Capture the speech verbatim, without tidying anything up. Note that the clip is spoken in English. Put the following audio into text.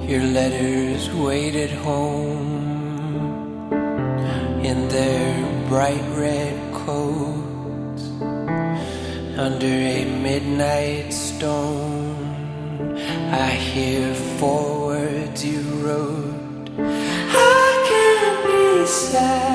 Your letters waited home in their bright red coats under a midnight stone. I hear four words you wrote: I can't be sad.